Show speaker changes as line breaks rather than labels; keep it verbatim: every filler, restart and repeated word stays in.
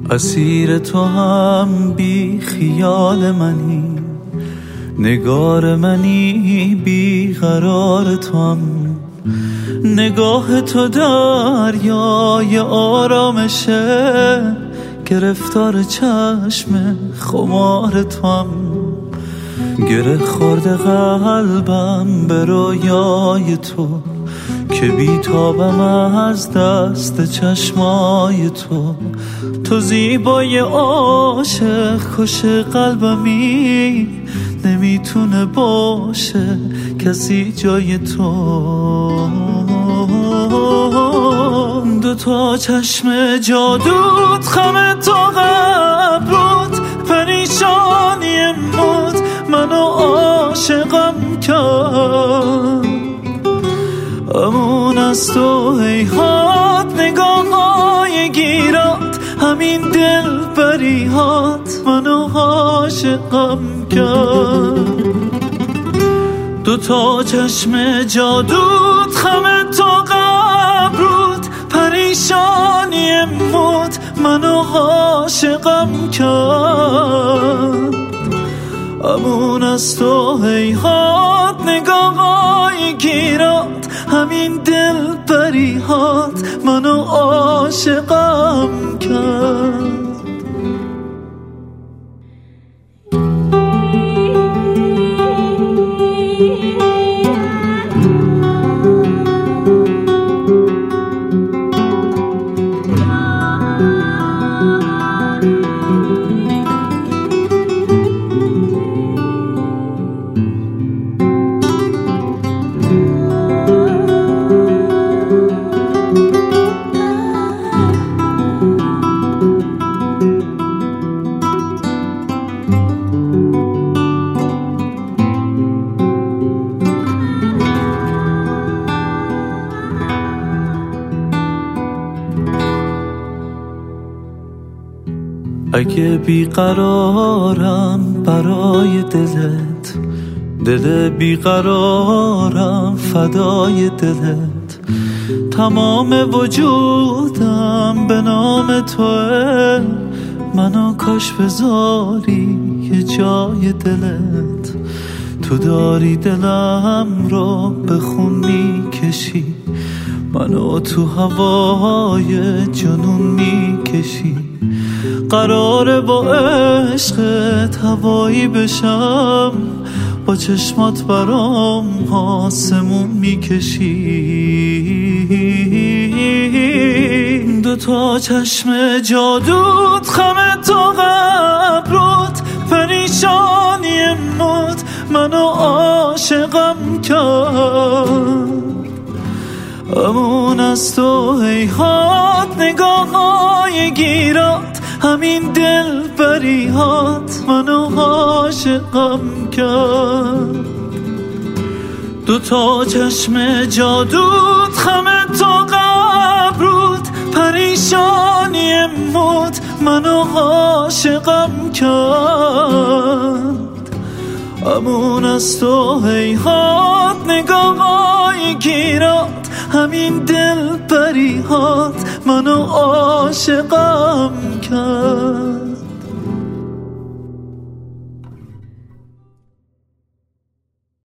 اسیر تو هم بی خیال منی، نگار منی بی قرار تو هم، نگاه تو دریای آرامشه، گرفتار چشم خمار تو هم، گره خورده قلبم به رویای تو که بیتابم از دست چشمای تو. تو زیبای عاشق کش قلبمی، نمیتونه باشه کسی جای تو. دو تا چشم جادوت خم تا قبرت، پریشانی موت منو عاشقم کرد. امون از تو هیهات نگاه های گیرات، همین دل بریهات منو عاشقم کرد. دو تا چشم جادوت خم تا قبرت، پریشانی موت منو عاشقم کرد. امون از تو هیهات نگاه های گیرات، همین دل بریهات منو عاشقم کرد. اگه بیقرارم برای دلت، دل بیقرارم فدای دلت، تمام وجودم به نام توه، منو کاش بذاری یه جای دلت. تو داری دلم رو به خون میکشی، منو تو هوای جنون میکشی. قراره با عشقت هوایی بشم، با چشمات برام آسمون میکشی. دو تا چشم جادوت خم تا قبرت، پریشانی موت منو عاشقم کرد. امون از تو هیهات نگاه های گیرات، همین دل بریهات منو عاشقم کرد. دو تا چشم جادوت خم تا قبرت، پریشانی موت منو عاشقم کرد. امون از تو هیهات نگاه های گیرات، همین دل بریهات منو عاشقم کرد.